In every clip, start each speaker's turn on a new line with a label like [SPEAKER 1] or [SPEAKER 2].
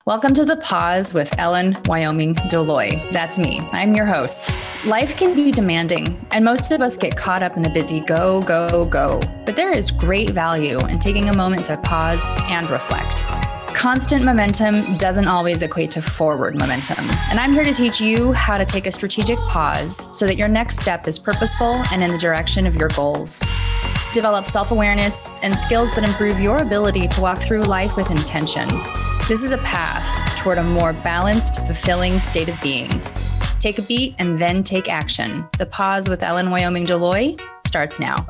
[SPEAKER 1] Welcome to The Pause with Ellen Wyoming Deloy. That's me. I'm your host. Life can be demanding, and most of us get caught up in the busy go, go, go. But there is great value in taking a moment to pause and reflect. Constant momentum doesn't always equate to forward momentum. And I'm here to teach you how to take a strategic pause so that your next step is purposeful and in the direction of your goals. Develop self-awareness and skills that improve your ability to walk through life with intention. This is a path toward a more balanced, fulfilling state of being. Take a beat and then take action. The Pause with Ellen Wyoming Deloy starts now.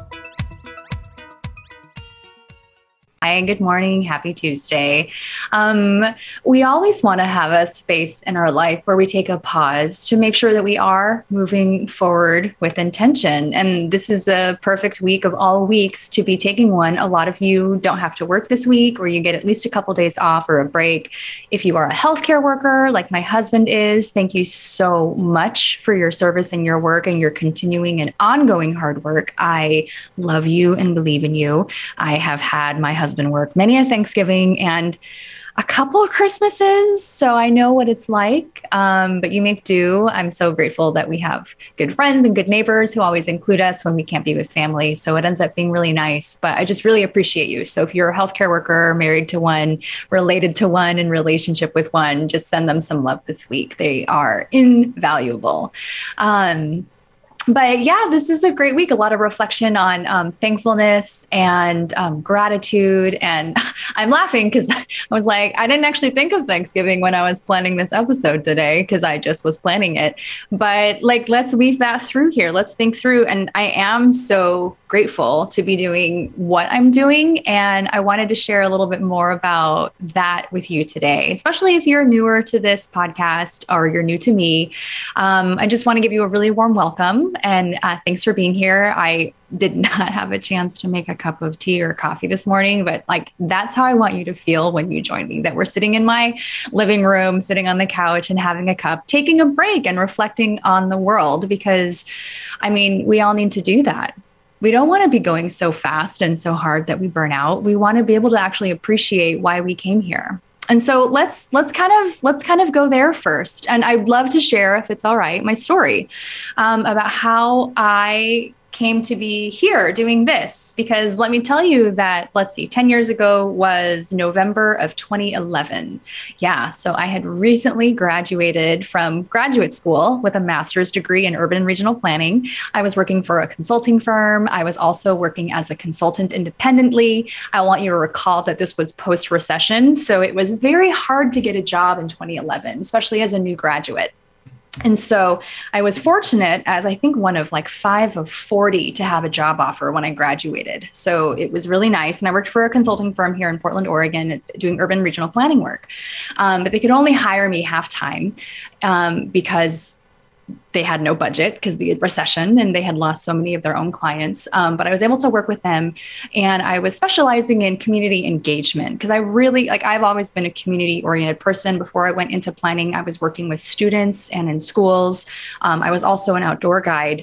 [SPEAKER 1] Hi, good morning. Happy Tuesday. We always want to have a space in our life where we take a pause to make sure that we are moving forward with intention. And this is a perfect week of all weeks to be taking one. A lot of you don't have to work this week, or you get at least a couple days off or a break. If you are a healthcare worker, like my husband is, thank you so much for your service and your work and your continuing and ongoing hard work. I love you and believe in you. I have had my husband work many a Thanksgiving and a couple of Christmases, so I know what it's like, but you make do. I'm so grateful that we have good friends and good neighbors who always include us when we can't be with family, so it ends up being really nice, but I just really appreciate you. So if you're a healthcare worker, married to one, related to one, in relationship with one, just send them some love this week. They are invaluable. But yeah, this is a great week. A lot of reflection on thankfulness and gratitude. And I'm laughing because I was like, I didn't actually think of Thanksgiving when I was planning this episode today because I just was planning it. But let's weave that through here. Let's think through. And I am so grateful to be doing what I'm doing. And I wanted to share a little bit more about that with you today, especially if you're newer to this podcast or you're new to me. I just want to give you a really warm welcome. And thanks for being here. I did not have a chance to make a cup of tea or coffee this morning, but that's how I want you to feel when you join me, that we're sitting in my living room, sitting on the couch and having a cup, taking a break and reflecting on the world, because we all need to do that. We don't want to be going so fast and so hard that we burn out. We want to be able to actually appreciate why we came here. And so let's kind of go there first. And I'd love to share, if it's all right, my story about how I came to be here doing this, because let me tell you that, 10 years ago was November of 2011. Yeah. So I had recently graduated from graduate school with a master's degree in urban and regional planning. I was working for a consulting firm. I was also working as a consultant independently. I want you to recall that this was post-recession. So it was very hard to get a job in 2011, especially as a new graduate. And so I was fortunate as I think one of 5 of 40 to have a job offer when I graduated. So it was really nice. And I worked for a consulting firm here in Portland, Oregon, doing urban regional planning work. But they could only hire me half-time because they had no budget because of the recession and they had lost so many of their own clients. But I was able to work with them, and I was specializing in community engagement because I really, I've always been a community oriented person. Before I went into planning, I was working with students and in schools. I was also an outdoor guide.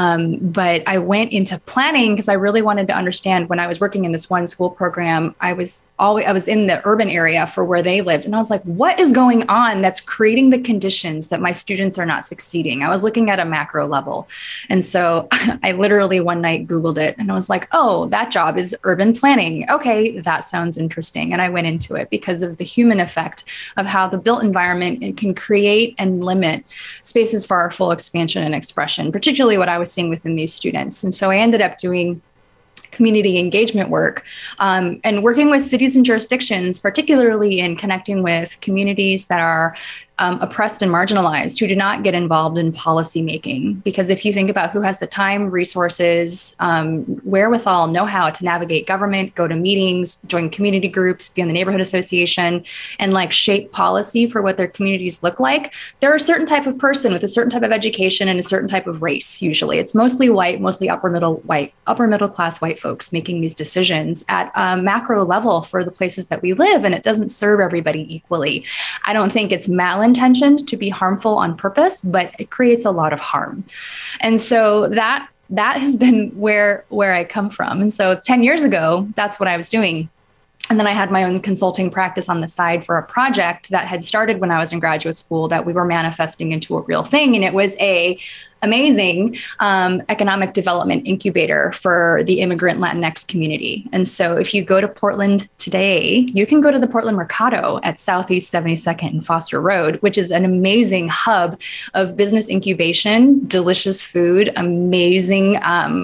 [SPEAKER 1] But I went into planning because I really wanted to understand. When I was working in this one school program, I was in the urban area for where they lived. And I was like, what is going on that's creating the conditions that my students are not succeeding? I was looking at a macro level. And so I literally one night Googled it and I was like, oh, that job is urban planning. Okay, that sounds interesting. And I went into it because of the human effect of how the built environment it can create and limit spaces for our full expansion and expression, particularly what I was seeing within these students. And so I ended up doing community engagement work and working with cities and jurisdictions, particularly in connecting with communities that are oppressed and marginalized, who do not get involved in policy making. Because if you think about who has the time, resources, wherewithal, know-how to navigate government, go to meetings, join community groups, be in the neighborhood association, and shape policy for what their communities look like, they're a certain type of person with a certain type of education and a certain type of race. Usually it's mostly white, mostly upper middle class white folks making these decisions at a macro level for the places that we live. And it doesn't serve everybody equally. I don't think it's malintentioned to be harmful on purpose, but it creates a lot of harm. And so that has been where I come from. And so 10 years ago, that's what I was doing. And then I had my own consulting practice on the side for a project that had started when I was in graduate school that we were manifesting into a real thing. And it was a amazing economic development incubator for the immigrant Latinx community. And so if you go to Portland today, you can go to the Portland Mercado at Southeast 72nd and Foster Road, which is an amazing hub of business incubation, delicious food, amazing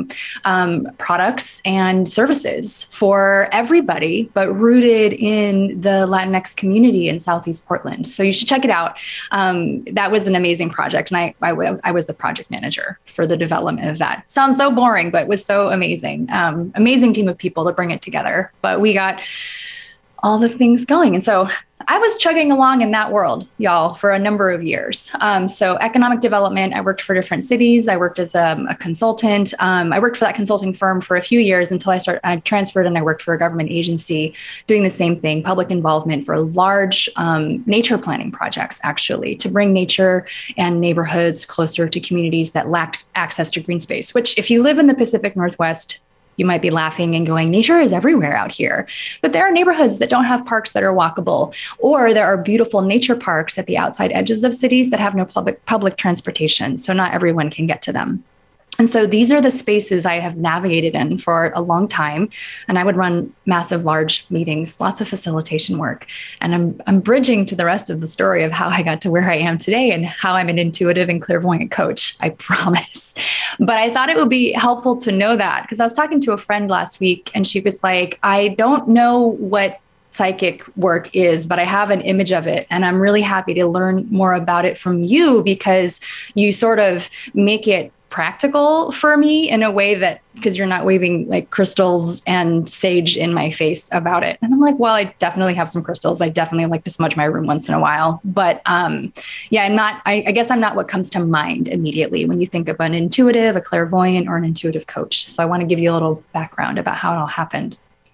[SPEAKER 1] products and services for everybody, but rooted in the Latinx community in Southeast Portland. So you should check it out. That was an amazing project. And I was the project manager for the development of that. Sounds so boring, but was so amazing. Amazing team of people to bring it together. But we got all the things going. And so I was chugging along in that world, y'all, for a number of years. So economic development, I worked for different cities. I worked as a consultant. I worked for that consulting firm for a few years until I transferred and I worked for a government agency doing the same thing, public involvement for large nature planning projects, actually, to bring nature and neighborhoods closer to communities that lacked access to green space, which if you live in the Pacific Northwest, you might be laughing and going, nature is everywhere out here. But there are neighborhoods that don't have parks that are walkable, or there are beautiful nature parks at the outside edges of cities that have no public transportation. So not everyone can get to them. And so these are the spaces I have navigated in for a long time. And I would run massive, large meetings, lots of facilitation work. And I'm bridging to the rest of the story of how I got to where I am today and how I'm an intuitive and clairvoyant coach, I promise. But I thought it would be helpful to know that because I was talking to a friend last week and she was like, I don't know what psychic work is, but I have an image of it. And I'm really happy to learn more about it from you because you sort of make it practical for me in a way that, because you're not waving like crystals and sage in my face about it. And I'm like, well, I definitely have some crystals. I definitely like to smudge my room once in a while. But yeah, I guess I'm not what comes to mind immediately when you think of an intuitive, a clairvoyant, or an intuitive coach. So I want to give you a little background about how it all happened.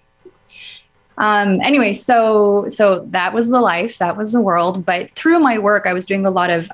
[SPEAKER 1] Anyway, so that was the life, that was the world. But through my work, I was doing a lot of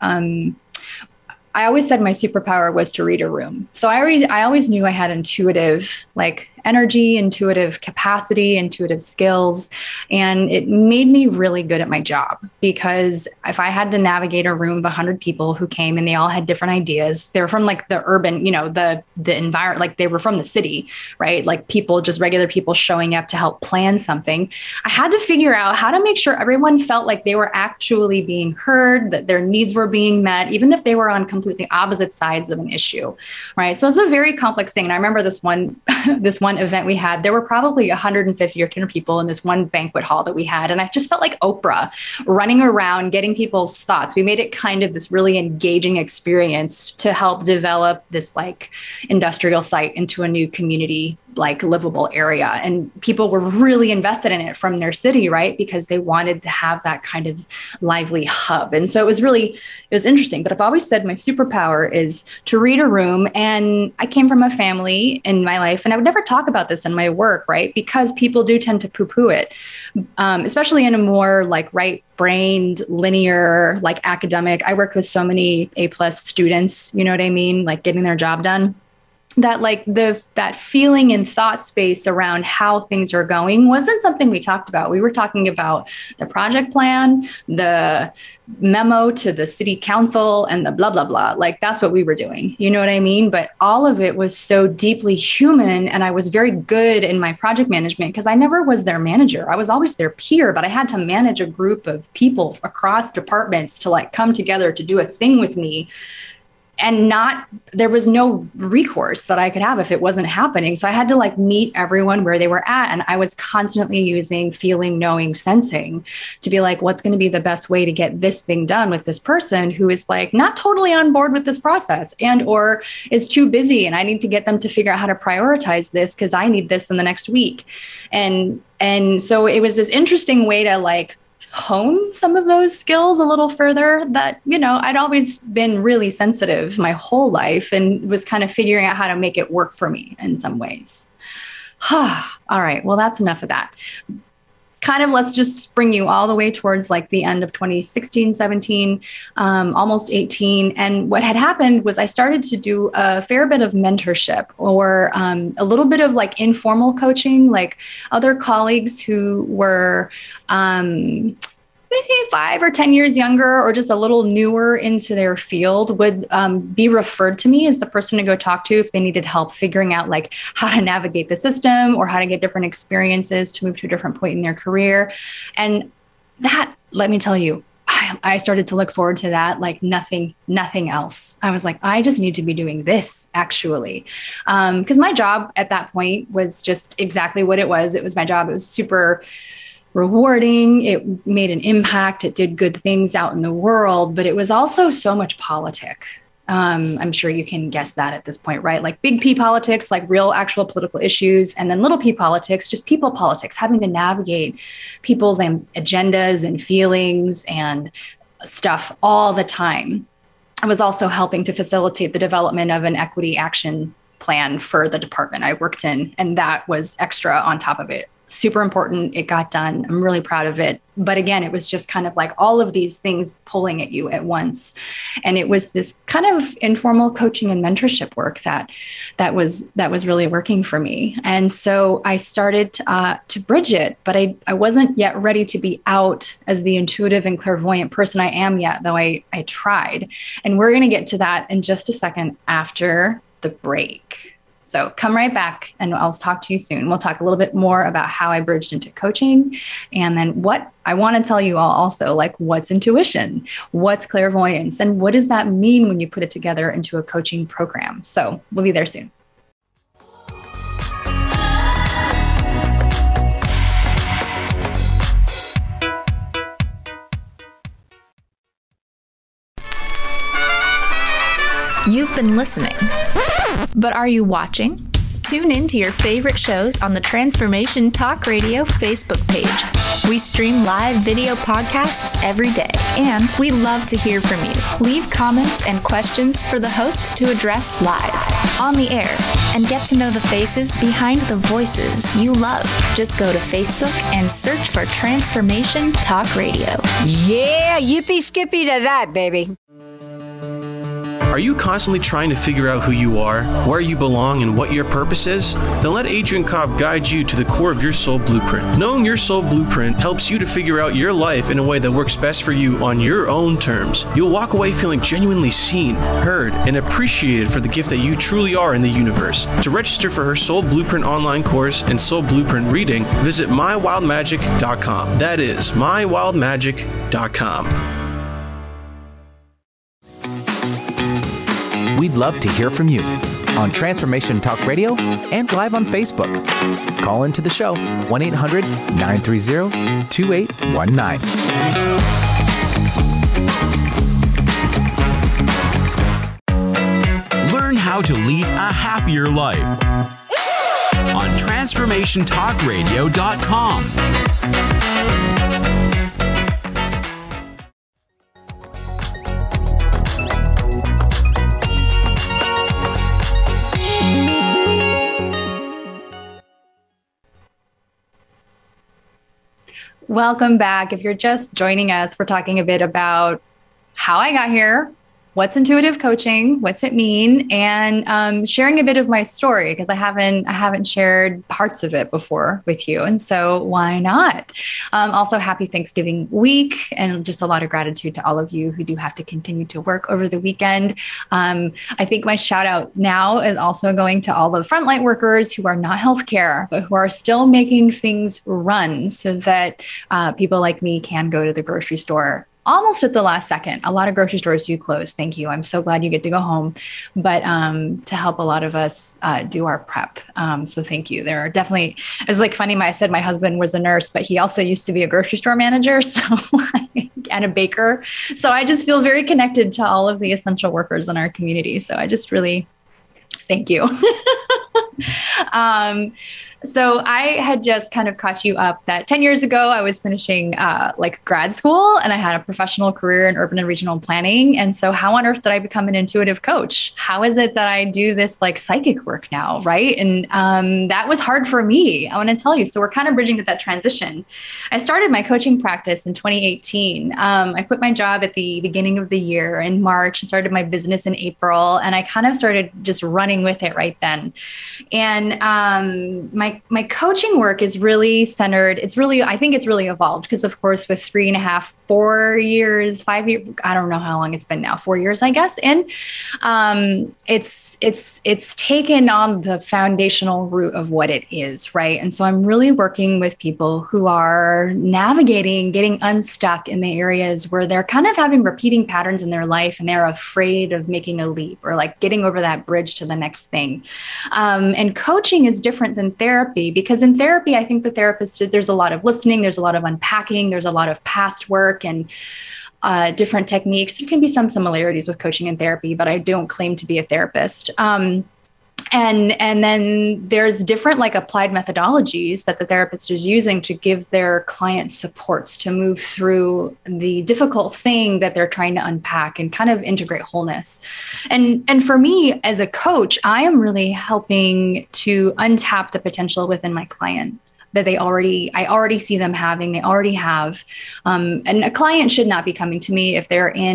[SPEAKER 1] I always said my superpower was to read a room. So I always knew I had intuitive like energy, intuitive capacity, intuitive skills. And it made me really good at my job because if I had to navigate a room of 100 people who came and they all had different ideas, they were from like the urban, the environment, like they were from the city, right? Like people, just regular people showing up to help plan something. I had to figure out how to make sure everyone felt like they were actually being heard, that their needs were being met, even if they were on completely opposite sides of an issue, right? So it's a very complex thing. And I remember this one event we had, there were probably 150 or 200 people in this one banquet hall that we had. And I just felt like Oprah running around, getting people's thoughts. We made it kind of this really engaging experience to help develop this like industrial site into a new community, like livable area. And people were really invested in it from their city, right? Because they wanted to have that kind of lively hub. And so it was interesting, but I've always said my superpower is to read a room. And I came from a family in my life, and I would never talk about this in my work, right? Because people do tend to poo-poo it, especially in a more like right-brained, linear, like academic. I worked with so many A+ students, you know what I mean? Like getting their job done. That like that feeling and thought space around how things are going wasn't something we talked about. We were talking about the project plan, the memo to the city council, and the blah, blah, blah. Like that's what we were doing. You know what I mean? But all of it was so deeply human. And I was very good in my project management because I never was their manager. I was always their peer, but I had to manage a group of people across departments to like come together to do a thing with me. And there was no recourse that I could have if it wasn't happening. So I had to like meet everyone where they were at. And I was constantly using feeling, knowing, sensing to be like, what's going to be the best way to get this thing done with this person who is like not totally on board with this process and or is too busy. And I need to get them to figure out how to prioritize this because I need this in the next week. And so it was this interesting way to like hone some of those skills a little further that, I'd always been really sensitive my whole life and was kind of figuring out how to make it work for me in some ways. All right. Well, that's enough of that. kind of, let's just bring you all the way towards like the end of 2016, 17, almost 18. And what had happened was I started to do a fair bit of mentorship, or a little bit of like informal coaching, like other colleagues who were maybe 5 or 10 years younger or just a little newer into their field would be referred to me as the person to go talk to if they needed help figuring out like how to navigate the system or how to get different experiences to move to a different point in their career. And that, let me tell you, I started to look forward to that like nothing else. I was like, I just need to be doing this actually. Because my job at that point was just exactly what it was. It was my job. It was super rewarding. It made an impact. It did good things out in the world, but it was also so much politic. I'm sure you can guess that at this point, right? Like big P politics, like real actual political issues, and then little P politics, just people politics, having to navigate people's agendas and feelings and stuff all the time. I was also helping to facilitate the development of an equity action plan for the department I worked in, and that was extra on top of it. Super important. It got done. I'm really proud of it. But again, it was just kind of like all of these things pulling at you at once. And it was this kind of informal coaching and mentorship work that was really working for me. And so I started to bridge it, but I wasn't yet ready to be out as the intuitive and clairvoyant person I am yet, though I tried. And we're going to get to that in just a second after the break. So come right back and I'll talk to you soon. We'll talk a little bit more about how I bridged into coaching. And then what I want to tell you all also, like what's intuition, what's clairvoyance, and what does that mean when you put it together into a coaching program? So we'll be there soon.
[SPEAKER 2] You've been listening. But are you watching? Tune in to your favorite shows on the Transformation Talk Radio Facebook page. We stream live video podcasts every day, and we love to hear from you. Leave comments and questions for the host to address live, on the air, and get to know the faces behind the voices you love. Just go to Facebook and search for Transformation Talk Radio.
[SPEAKER 3] Yeah, yippee skippy to that, baby.
[SPEAKER 4] Are you constantly trying to figure out who you are, where you belong, and what your purpose is? Then let Adrian Cobb guide you to the core of your soul blueprint. Knowing your soul blueprint helps you to figure out your life in a way that works best for you on your own terms. You'll walk away feeling genuinely seen, heard, and appreciated for the gift that you truly are in the universe. To register for her Soul Blueprint online course and Soul Blueprint reading, visit mywildmagic.com. That is mywildmagic.com.
[SPEAKER 5] We'd love to hear from you on Transformation Talk Radio and live on Facebook. Call into the show 1-800-930-2819.
[SPEAKER 6] Learn how to lead a happier life on TransformationTalkRadio.com.
[SPEAKER 1] Welcome back. If you're just joining us, we're talking a bit about how I got here, what's intuitive coaching, what's it mean, and sharing a bit of my story because I haven't shared parts of it before with you, and so why not? Also, happy Thanksgiving week, and just a lot of gratitude to all of you who do have to continue to work over the weekend. I think my shout out now is also going to all the frontline workers who are not healthcare, but who are still making things run so that people like me can go to the grocery store almost at the last second. A lot of grocery stores do close. Thank you. I'm so glad you get to go home, but to help a lot of us do our prep. So thank you. There are definitely, it's like funny, I said my husband was a nurse, but he also used to be a grocery store manager and a baker. So I just feel very connected to all of the essential workers in our community. So I just really thank you. So I had just kind of caught you up that 10 years ago, I was finishing like grad school and I had a professional career in urban and regional planning. And so how on earth did I become an intuitive coach? How is it that I do this like psychic work now, right? And that was hard for me, I want to tell you. So we're kind of bridging to that transition. I started my coaching practice in 2018. I quit my job at the beginning of the year in March and started my business in April. And I kind of started just running with it right then. And my coaching work is really centered. I think it's really evolved because, of course, with 3.5, 4 years, 5 years, I don't know how long it's been now, 4 years, I guess. And it's taken on the foundational root of what it is, right? And so I'm really working with people who are navigating, getting unstuck in the areas where they're kind of having repeating patterns in their life and they're afraid of making a leap or like getting over that bridge to the next thing. And coaching is different than therapy because in therapy, I think the therapist, there's a lot of listening, there's a lot of unpacking, there's a lot of past work and different techniques. There can be some similarities with coaching and therapy, but I don't claim to be a therapist. And then there's different like applied methodologies that the therapist is using to give their client supports to move through the difficult thing that they're trying to unpack and kind of integrate wholeness. And for me as a coach, I am really helping to untap the potential within my client that I already see them having, they already have. And a client should not be coming to me if they're in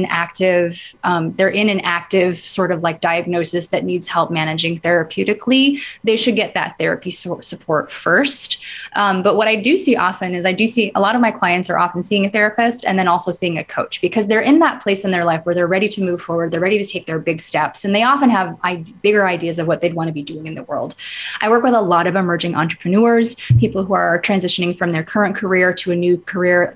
[SPEAKER 1] an active sort of like diagnosis that needs help managing therapeutically. They should get that therapy support first. But what I do see often is a lot of my clients are often seeing a therapist and then also seeing a coach because they're in that place in their life where they're ready to move forward. They're ready to take their big steps. And they often have bigger ideas of what they'd want to be doing in the world. I work with a lot of emerging entrepreneurs, people who are transitioning from their current career to a new career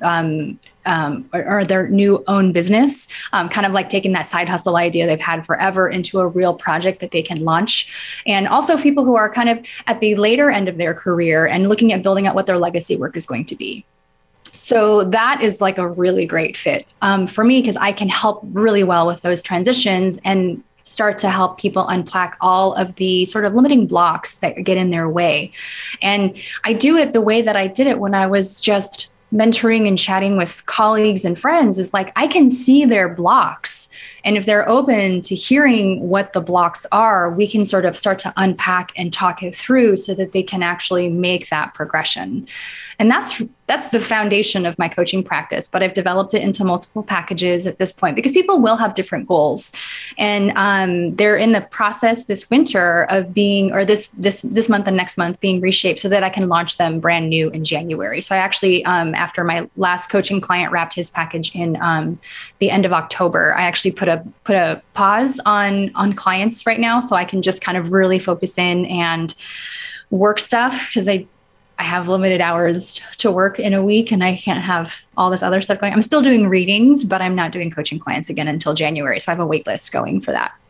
[SPEAKER 1] or their new own business, kind of like taking that side hustle idea they've had forever into a real project that they can launch. And also people who are kind of at the later end of their career and looking at building out what their legacy work is going to be. So that is like a really great fit for me because I can help really well with those transitions and start to help people unpack all of the sort of limiting blocks that get in their way. And I do it the way that I did it when I was just mentoring and chatting with colleagues and friends is like, I can see their blocks. And if they're open to hearing what the blocks are, we can sort of start to unpack and talk it through so that they can actually make that progression. And that's the foundation of my coaching practice, but I've developed it into multiple packages at this point because people will have different goals. And they're in the process this winter of being, or this month and next month being reshaped so that I can launch them brand new in January. So I actually, after my last coaching client wrapped his package in the end of October, I actually put a pause on clients right now so I can just kind of really focus in and work stuff because I have limited hours to work in a week and I can't have all this other stuff going. I'm still doing readings, but I'm not doing coaching clients again until January. So I have a wait list going for that.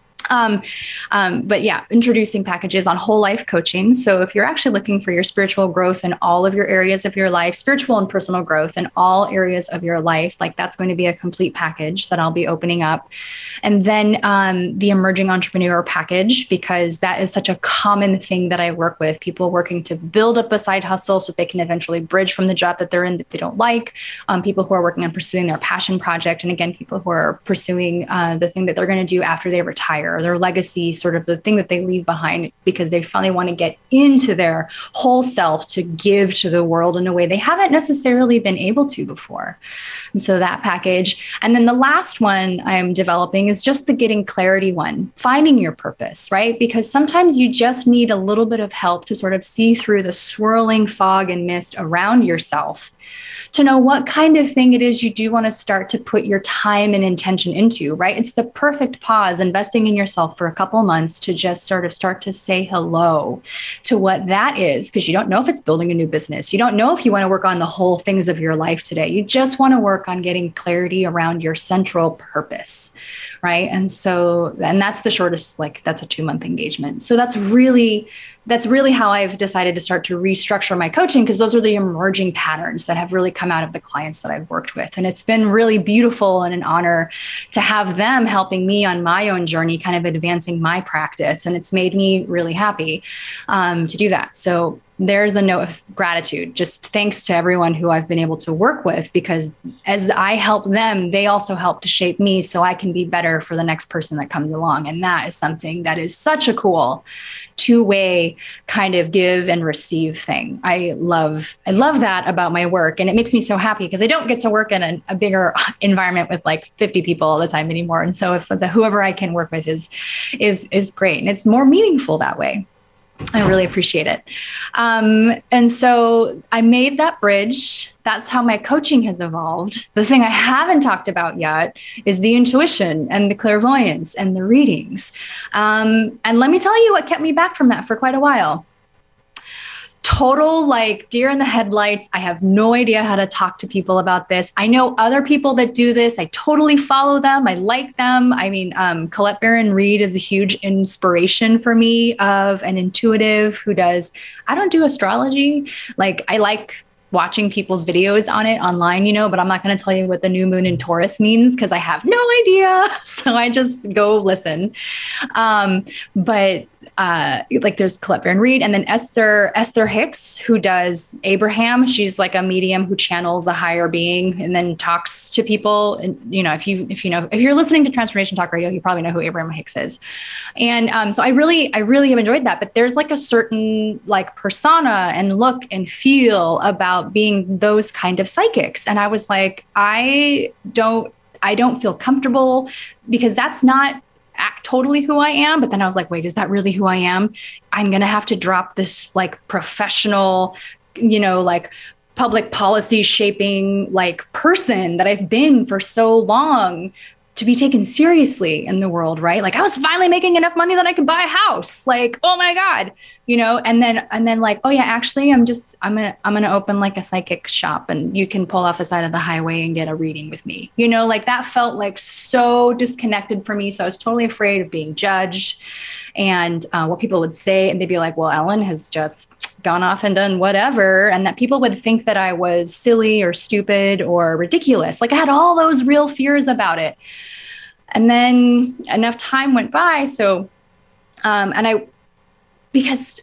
[SPEAKER 1] But yeah, introducing packages on whole life coaching. So if you're actually looking for your spiritual growth in all of your areas of your life, spiritual and personal growth in all areas of your life, like that's going to be a complete package that I'll be opening up. And then the emerging entrepreneur package, because that is such a common thing that I work with, people working to build up a side hustle so they can eventually bridge from the job that they're in that they don't like, people who are working on pursuing their passion project. And again, people who are pursuing the thing that they're going to do after they retire, their legacy, sort of the thing that they leave behind because they finally want to get into their whole self to give to the world in a way they haven't necessarily been able to before. And so that package. And then the last one I'm developing is just the getting clarity one, finding your purpose, right? Because sometimes you just need a little bit of help to sort of see through the swirling fog and mist around yourself to know what kind of thing it is you do want to start to put your time and intention into, right? It's the perfect pause, investing in yourself for a couple of months to just sort of start to say hello to what that is, because you don't know if it's building a new business. You don't know if you want to work on the whole things of your life today. You just want to work on getting clarity around your central purpose, right? And that's the shortest, like that's a 2-month engagement. So that's really how I've decided to start to restructure my coaching, because those are the emerging patterns that have really come out of the clients that I've worked with. And it's been really beautiful and an honor to have them helping me on my own journey, kind of advancing my practice. And it's made me really happy to do that. So there's a note of gratitude. Just thanks to everyone who I've been able to work with, because as I help them, they also help to shape me so I can be better for the next person that comes along. And that is something that is such a cool two-way kind of give and receive thing. I love that about my work. And it makes me so happy because I don't get to work in a bigger environment with like 50 people all the time anymore. And so if whoever I can work with is great. And it's more meaningful that way. I really appreciate it. And so I made that bridge. That's how my coaching has evolved. The thing I haven't talked about yet is the intuition and the clairvoyance and the readings. And let me tell you what kept me back from that for quite a while. Total like deer in the headlights. I have no idea how to talk to people about this. I know other people that do this. I totally follow them. I like them. I mean, Colette Baron-Reid is a huge inspiration for me of an intuitive who does, I don't do astrology. Like I like watching people's videos on it online, but I'm not going to tell you what the new moon in Taurus means because I have no idea. So I just go listen. But like there's Colette Baron-Reid, and then Esther Hicks, who does Abraham. She's like a medium who channels a higher being and then talks to people. And if you're listening to Transformation Talk Radio, you probably know who Abraham Hicks is. And so I really have enjoyed that. But there's like a certain like persona and look and feel about being those kind of psychics. And I was like, I don't feel comfortable because that's not totally who I am. But then I was like, wait, is that really who I am? I'm going to have to drop this like professional, like public policy shaping like person that I've been for so long to be taken seriously in the world, right? Like I was finally making enough money that I could buy a house. Like, oh my God, and then like, oh yeah, actually I'm going to open like a psychic shop and you can pull off the side of the highway and get a reading with me. Like that felt like so disconnected for me. So I was totally afraid of being judged and what people would say. And they'd be like, well, Ellen has just gone off and done whatever. And that people would think that I was silly or stupid or ridiculous. Like I had all those real fears about it. And then enough time went by. So, because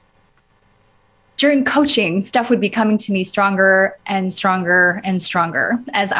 [SPEAKER 1] during coaching, stuff would be coming to me stronger and stronger and stronger as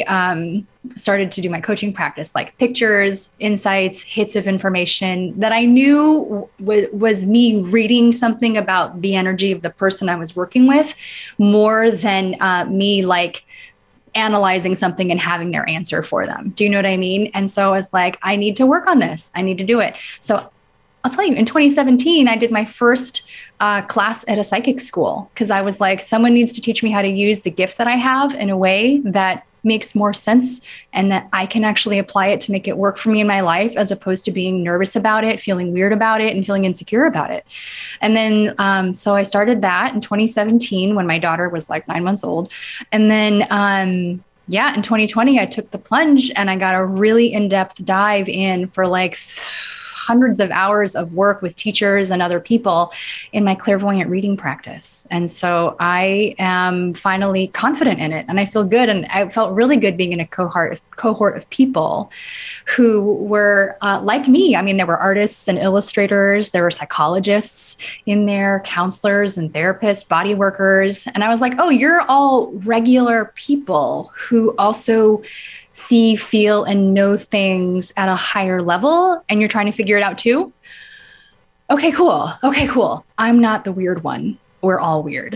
[SPEAKER 1] I started to do my coaching practice, like pictures, insights, hits of information that I knew was me reading something about the energy of the person I was working with more than me like analyzing something and having their answer for them. Do you know what I mean? And so I was like, I need to work on this. I need to do it. So I'll tell you, in 2017, I did my first class at a psychic school because I was like, someone needs to teach me how to use the gift that I have in a way that makes more sense and that I can actually apply it to make it work for me in my life, as opposed to being nervous about it, feeling weird about it, and feeling insecure about it. And then, so I started that in 2017 when my daughter was like 9 months old. And then, in 2020, I took the plunge and I got a really in-depth dive in for like hundreds of hours of work with teachers and other people in my clairvoyant reading practice. And so I am finally confident in it and I feel good. And I felt really good being in a cohort of people who were like me. I mean, there were artists and illustrators, there were psychologists in there, counselors and therapists, body workers. And I was like, oh, you're all regular people who also see, feel, and know things at a higher level, and you're trying to figure it out too? Okay, cool. I'm not the weird one. We're all weird.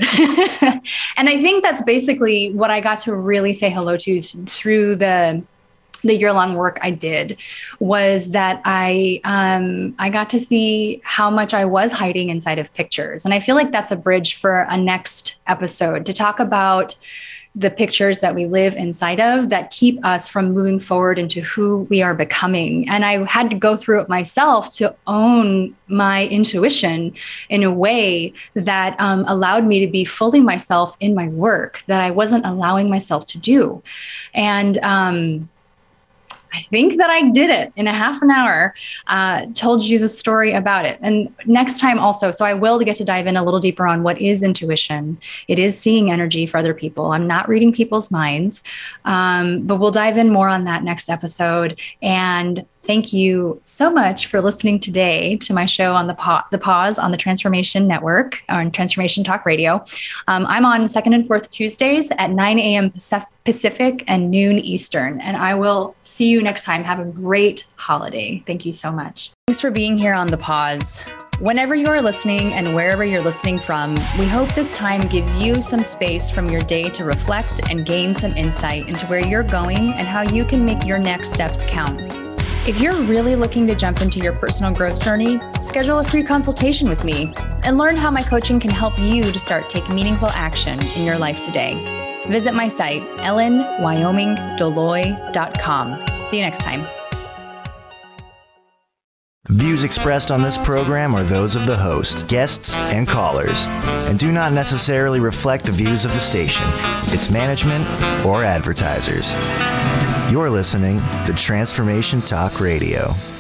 [SPEAKER 1] And I think that's basically what I got to really say hello to through the year-long work I did, was that I got to see how much I was hiding inside of pictures. And I feel like that's a bridge for a next episode to talk about the pictures that we live inside of that keep us from moving forward into who we are becoming. And I had to go through it myself to own my intuition in a way that allowed me to be fully myself in my work that I wasn't allowing myself to do. And I think that I did it in a half an hour, told you the story about it. And next time also, so I will get to dive in a little deeper on what is intuition. It is seeing energy for other people. I'm not reading people's minds, but we'll dive in more on that next episode. And Thank you so much for listening today to my show on the Pause on the Transformation Network on Transformation Talk Radio. I'm on second and fourth Tuesdays at 9 a.m. Pacific and noon Eastern. And I will see you next time. Have a great holiday. Thank you so much. Thanks for being here on The Pause. Whenever you are listening and wherever you're listening from, we hope this time gives you some space from your day to reflect and gain some insight into where you're going and how you can make your next steps count. If you're really looking to jump into your personal growth journey, schedule a free consultation with me and learn how my coaching can help you to start taking meaningful action in your life today. Visit my site, ellenwyomingdoloy.com. See you next time.
[SPEAKER 7] The views expressed on this program are those of the host, guests, and callers, and do not necessarily reflect the views of the station, its management, or advertisers. You're listening to Transformation Talk Radio.